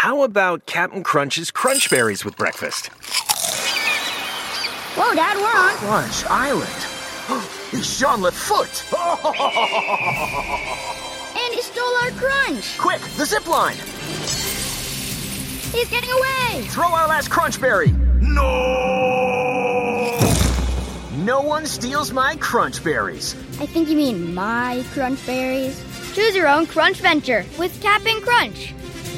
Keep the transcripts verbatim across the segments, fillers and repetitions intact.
How about Captain Crunch's Crunch Berries with breakfast? Whoa, Dad, we're on Crunch Island. It's Jean-Luc Foot. And he stole our crunch. Quick, the zip line. He's getting away. Throw our last Crunch Berry. No! No one steals my Crunch Berries. I think you mean my crunch berries. Choose your own crunch venture with Cap'n Crunch.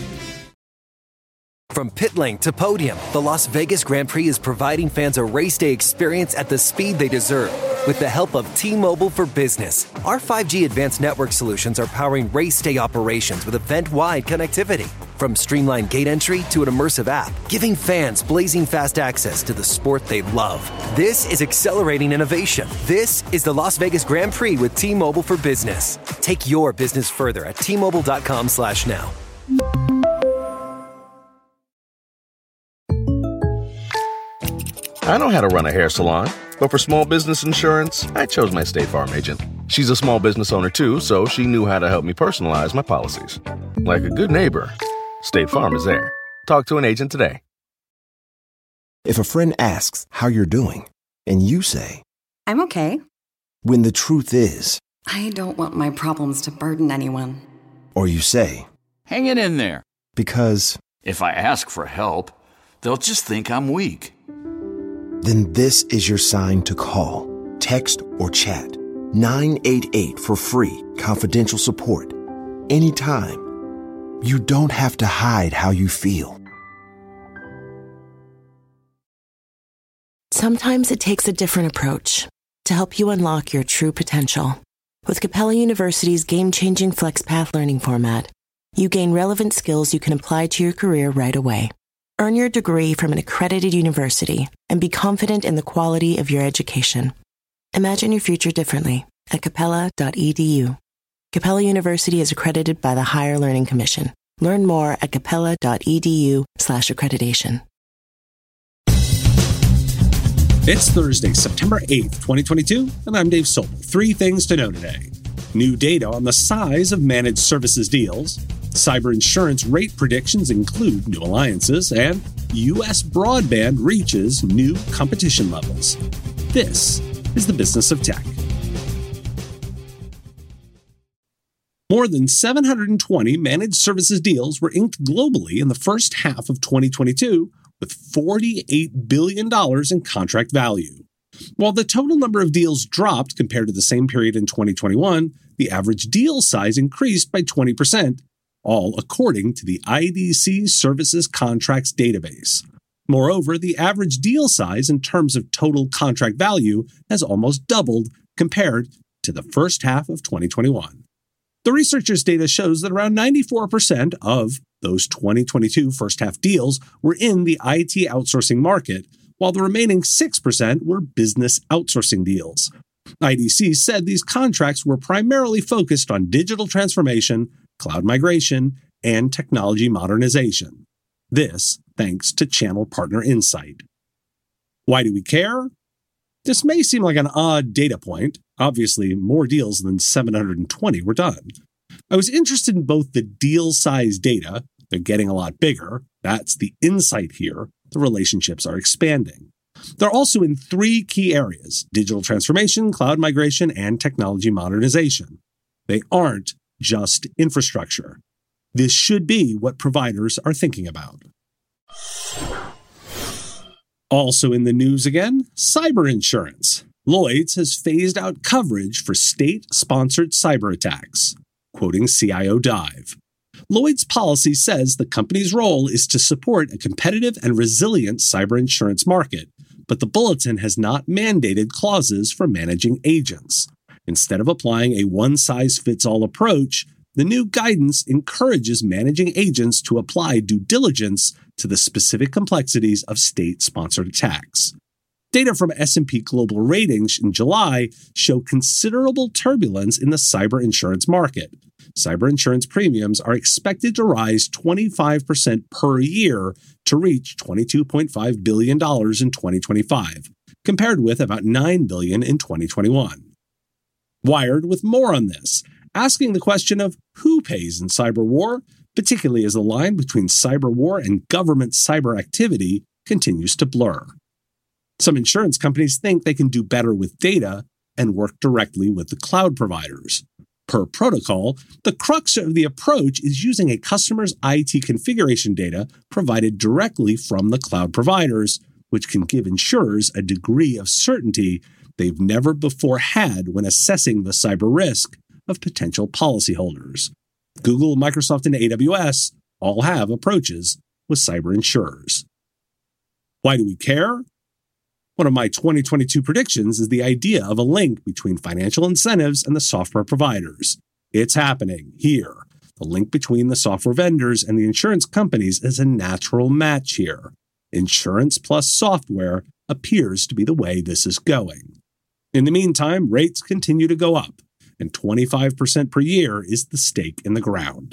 From pit lane to podium, the Las Vegas Grand Prix is providing fans a race day experience at the speed they deserve. With the help of T-Mobile for Business, our five G advanced network solutions are powering race day operations with event-wide connectivity. From streamlined gate entry to an immersive app, giving fans blazing fast access to the sport they love. This is accelerating innovation. This is the Las Vegas Grand Prix with T-Mobile for Business. Take your business further at T Mobile dot com slash now. I know how to run a hair salon, but for small business insurance, I chose my State Farm agent. She's a small business owner too, so she knew how to help me personalize my policies. Like a good neighbor, State Farm is there. Talk to an agent today. If a friend asks how you're doing, and you say, I'm okay. When the truth is, I don't want my problems to burden anyone. Or you say, hang it in there. Because if I ask for help, they'll just think I'm weak. Then this is your sign to call, text, or chat nine eight eight for free, confidential support. Anytime. You don't have to hide how you feel. Sometimes it takes a different approach to help you unlock your true potential. With Capella University's game-changing FlexPath learning format, you gain relevant skills you can apply to your career right away. Earn your degree from an accredited university and be confident in the quality of your education. Imagine your future differently at capella dot e d u. Capella University is accredited by the Higher Learning Commission. Learn more at capella dot e d u slash accreditation. It's Thursday, September eighth, twenty twenty-two, and I'm Dave Sobel. Three things to know today. New data on the size of managed services deals. Cyber insurance rate predictions include new alliances, and U S broadband reaches new competition levels. This is the Business of Tech. More than seven hundred twenty managed services deals were inked globally in the first half of twenty twenty-two, with forty-eight billion dollars in contract value. While the total number of deals dropped compared to the same period in twenty twenty-one, the average deal size increased by twenty percent, all according to the I D C Services Contracts database. Moreover, the average deal size in terms of total contract value has almost doubled compared to the first half of twenty twenty-one. The researchers' data shows that around ninety-four percent of those twenty twenty-two first-half deals were in the I T outsourcing market, while the remaining six percent were business outsourcing deals. I D C said these contracts were primarily focused on digital transformation, cloud migration, and technology modernization. This thanks to Channel Partner Insight. Why do we care? This may seem like an odd data point. Obviously, more deals than seven hundred twenty were done. I was interested in both the deal size data, they're getting a lot bigger, that's the insight here, the relationships are expanding. They're also in three key areas: digital transformation, cloud migration, and technology modernization. They aren't just infrastructure. This should be what providers are thinking about. Also in the news again, cyber insurance. Lloyd's has phased out coverage for state-sponsored cyber attacks. Quoting C I O Dive. Lloyd's policy says the company's role is to support a competitive and resilient cyber insurance market, but the bulletin has not mandated clauses for managing agents. Instead of applying a one-size-fits-all approach, the new guidance encourages managing agents to apply due diligence to the specific complexities of state-sponsored attacks. Data from S and P Global Ratings in July show considerable turbulence in the cyber insurance market. Cyber insurance premiums are expected to rise twenty-five percent per year to reach twenty-two point five billion dollars in twenty twenty-five, compared with about nine billion dollars in twenty twenty-one. Wired with more on this, asking the question of who pays in cyber war, particularly as the line between cyber war and government cyber activity continues to blur. Some insurance companies think they can do better with data and work directly with the cloud providers. Per protocol, the crux of the approach is using a customer's I T configuration data provided directly from the cloud providers, which can give insurers a degree of certainty they've never before had when assessing the cyber risk of potential policyholders. Google, Microsoft, and A W S all have approaches with cyber insurers. Why do we care? One of my twenty twenty-two predictions is the idea of a link between financial incentives and the software providers. It's happening here. The link between the software vendors and the insurance companies is a natural match here. Insurance plus software appears to be the way this is going. In the meantime, rates continue to go up, and twenty-five percent per year is the stake in the ground.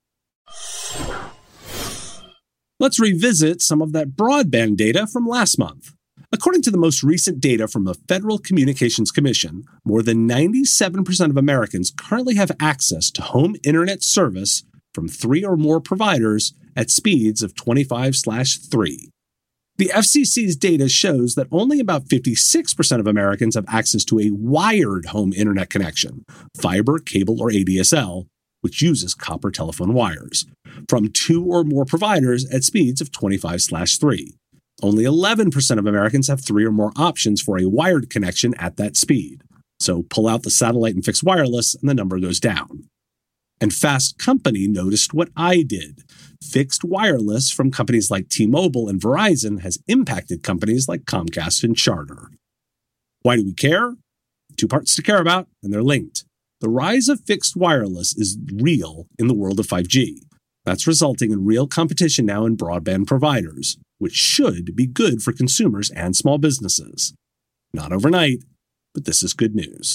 Let's revisit some of that broadband data from last month. According to the most recent data from the Federal Communications Commission, more than ninety-seven percent of Americans currently have access to home internet service from three or more providers at speeds of twenty-five slash three. The F C C's data shows that only about fifty-six percent of Americans have access to a wired home internet connection, fiber, cable, or A D S L, which uses copper telephone wires, from two or more providers at speeds of twenty-five slash three. Only eleven percent of Americans have three or more options for a wired connection at that speed. So pull out the satellite and fixed wireless, and the number goes down. And Fast Company noticed what I did. Fixed wireless from companies like T-Mobile and Verizon has impacted companies like Comcast and Charter. Why do we care? Two parts to care about, and they're linked. The rise of fixed wireless is real in the world of five G. That's resulting in real competition now in broadband providers, which should be good for consumers and small businesses. Not overnight, but this is good news.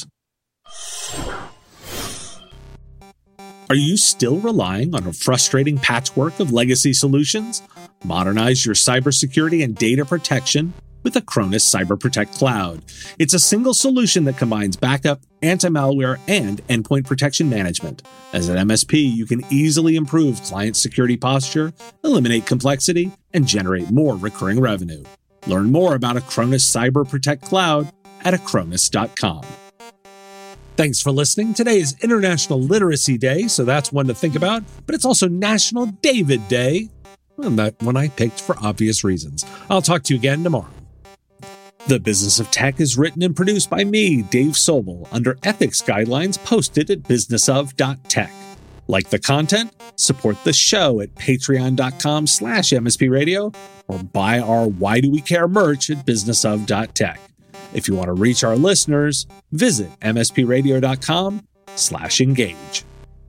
Are you still relying on a frustrating patchwork of legacy solutions? Modernize your cybersecurity and data protection with Acronis Cyber Protect Cloud. It's a single solution that combines backup, anti-malware, and endpoint protection management. As an M S P, you can easily improve client security posture, eliminate complexity, and generate more recurring revenue. Learn more about Acronis Cyber Protect Cloud at acronis dot com. Thanks for listening. Today is International Literacy Day, so that's one to think about, but it's also National David Day, and that one I picked for obvious reasons. I'll talk to you again tomorrow. The Business of Tech is written and produced by me, Dave Sobel, under ethics guidelines posted at business of dot tech. Like the content? Support the show at patreon.com slash mspradio or buy our Why Do We Care merch at business of dot tech. If you want to reach our listeners, visit mspradio.com slash engage.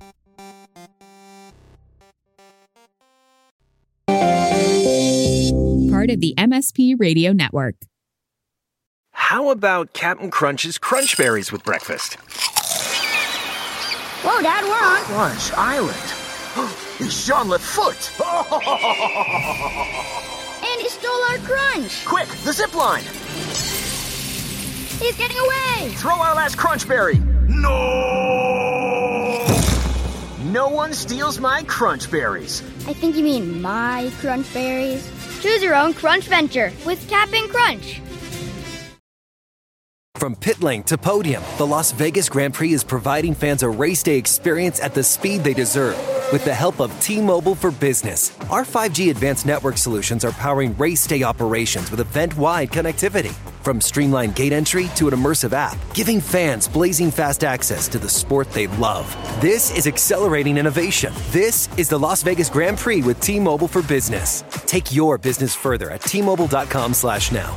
Part of the M S P Radio Network. How about Captain Crunch's Crunch Berries with breakfast? Whoa, Dad, we're on Crunch Island. It's Jean Lafoot. And he stole our crunch. Quick, the zip line. He's getting away. Throw our last Crunch Berry. No! No one steals my Crunch Berries. I think you mean my Crunch Berries. Choose your own Crunch venture with Cap'n Crunch. From pit lane to podium, the Las Vegas Grand Prix is providing fans a race day experience at the speed they deserve. With the help of T-Mobile for Business, our five G advanced network solutions are powering race day operations with event-wide connectivity. From streamlined gate entry to an immersive app, giving fans blazing fast access to the sport they love. This is accelerating innovation. This is the Las Vegas Grand Prix with T-Mobile for Business. Take your business further at T-Mobile.com slash now.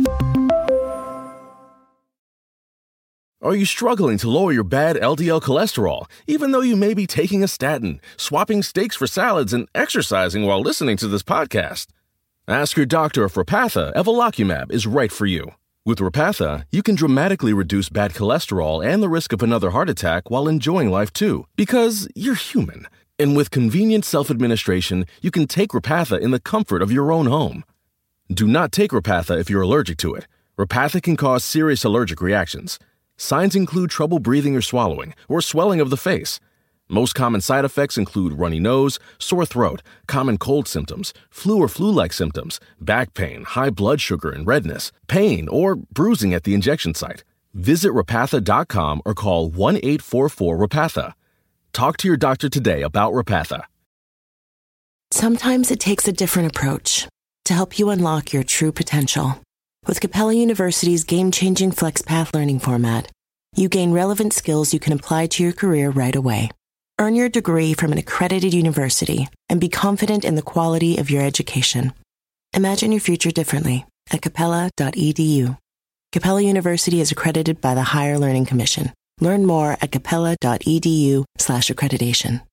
Are you struggling to lower your bad L D L cholesterol, even though you may be taking a statin, swapping steaks for salads, and exercising while listening to this podcast? Ask your doctor if Repatha Evolocumab is right for you. With Repatha, you can dramatically reduce bad cholesterol and the risk of another heart attack while enjoying life too, because you're human. And with convenient self-administration, you can take Repatha in the comfort of your own home. Do not take Repatha if you're allergic to it. Repatha can cause serious allergic reactions. Signs include trouble breathing or swallowing, or swelling of the face. Most common side effects include runny nose, sore throat, common cold symptoms, flu or flu-like symptoms, back pain, high blood sugar and redness, pain, or bruising at the injection site. Visit Repatha dot com or call one eight four four Repatha. Talk to your doctor today about Repatha. Sometimes it takes a different approach to help you unlock your true potential. With Capella University's game-changing FlexPath learning format, you gain relevant skills you can apply to your career right away. Earn your degree from an accredited university and be confident in the quality of your education. Imagine your future differently at capella dot e d u. Capella University is accredited by the Higher Learning Commission. Learn more at capella dot e d u slash accreditation.